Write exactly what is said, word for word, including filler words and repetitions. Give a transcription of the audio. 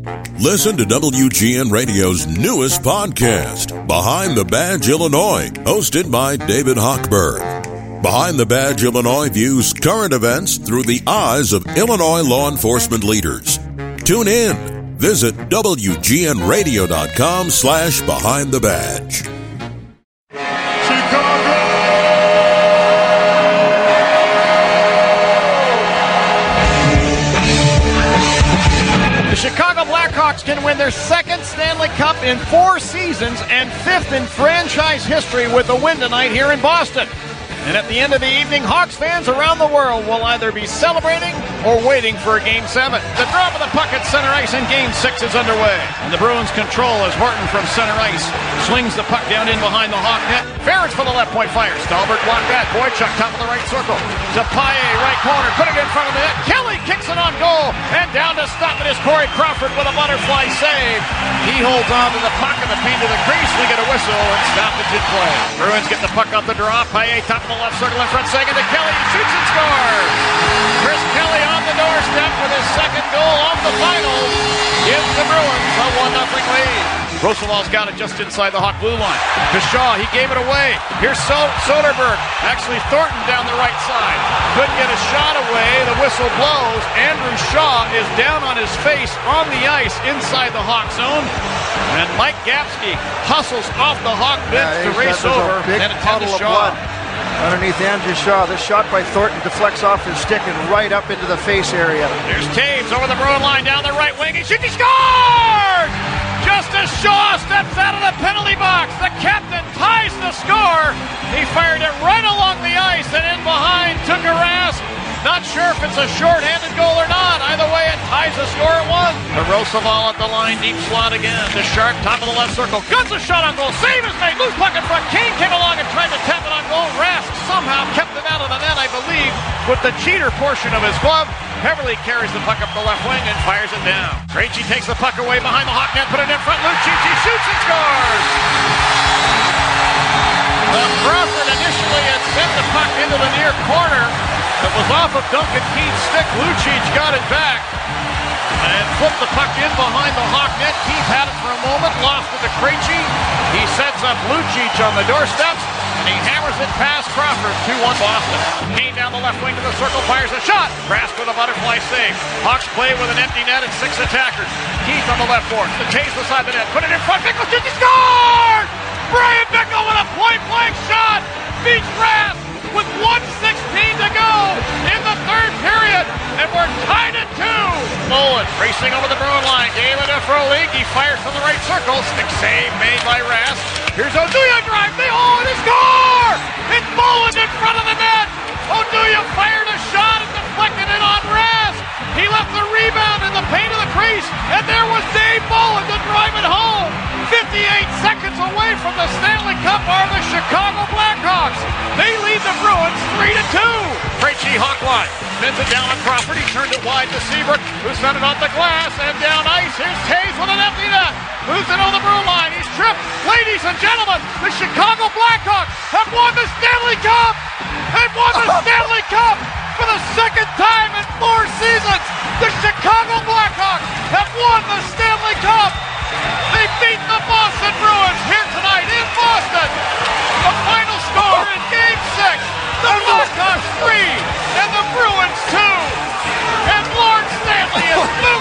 Listen to W G N Radio's newest podcast, Behind the Badge Illinois, hosted by David Hochberg. Behind the Badge Illinois views current events through the eyes of Illinois law enforcement leaders. Tune in. Visit W G N radio dot com slash behind the badge. The Chicago Blackhawks can win their second Stanley Cup in four seasons and fifth in franchise history with a win tonight here in Boston. And at the end of the evening, Hawks fans around the world will either be celebrating or waiting for a Game seven. The drop of the puck at center ice in Game six is underway. And the Bruins control as Horton from center ice swings the puck down in behind the Hawk net. Ferris for the left point fire. Stalbert blocked that. Boychuk top of the right circle. To Paille, right corner. Put it in front of the net. Kelly kicks it on goal. And down to stop it is Corey Crawford with a butterfly save. He holds on to the puck in the paint of the crease. We get a whistle and stoppage in play. Bruins get the puck off the draw. Paille top of the left circle in front second to Kelly. He shoots and scores. Chris Kelly on the doorstep with his second goal of the finals. Gives the Bruins a one nothing lead. Roosevelt got it just inside the Hawk blue line. To Shaw, he gave it away. Here's so- Soderberg. Actually, Thornton down the right side. Couldn't get a shot away. The whistle blows. Andrew Shaw is down on his face on the ice inside the Hawk zone. And Mike Gapsky hustles off the Hawk bench yeah, to race over. And a puddle of blood underneath Andrew Shaw. This shot by Thornton deflects off his stick and right up into the face area. There's Taves over the Bruin line down the right wing. He shoots. He scores! Just as Shaw steps out of the penalty box, the captain ties the score. He fired it right along the ice and in behind took a Rask. Not sure if it's a short-handed goal or not. Either way, it ties the score at one. The Roosevelt at the line, deep slot again. To Sharp, top of the left circle. Guns a shot on goal. Save is made. Loose puck in front. Kane came along and tried to tap it on goal. Rask somehow kept it out of the net, I believe, with the cheater portion of his glove. Heverly carries the puck up the left wing and fires it down. Krejci takes the puck away behind the Hawk net, put it in front. Lucic shoots and scores. Well, Crawford initially had sent the puck into the near corner. It was off of Duncan Keith's stick. Lucic got it back and flipped the puck in behind the Hawk net. Keith had it for a moment, lost it to Krejci. He sets up Lucic on the doorstep, and he hammers it past Crawford. two one Boston. Kane down the left wing to the circle, fires a shot. Rask with a butterfly save. Hawks play with an empty net and six attackers. Keith on the left board. The chase beside the net. Put it in front. Bickle shoots. He scored! Brian Bickle with a point-blank shot. Beats Rask with one sixteen to go in the third period, and we're tied at two. Mullen racing over the Bruin line, gave it to Frolik. He fires from the right circle. Stick save made by Rask. Here's Oduya drive. They hold and score! It's Mullen in front of the net. Oduya fired a shot and deflected it on Rask. He left the rebound in the paint of the crease, and there was Dave Mullen to drive it home. fifty-eight seconds away from the Stanley Cup are the Chicago Blackhawks. They lead the Bruins three to two. Krejci Hawk line. Spins it down on Crawford. He turned it wide to Seabrook, who sent it off the glass and down ice. Here's Taves with an empty net. Moves it on the Bruin line. He's tripped. Ladies and gentlemen, the Chicago Blackhawks have won the Stanley Cup. They've won the Stanley Cup for the second time in four seasons. The Chicago Blackhawks have won the Stanley Cup. They beat the Boston Bruins here tonight in Boston. The final score in Game six, the Blackhawks three and the Bruins two. And Lord Stanley is moving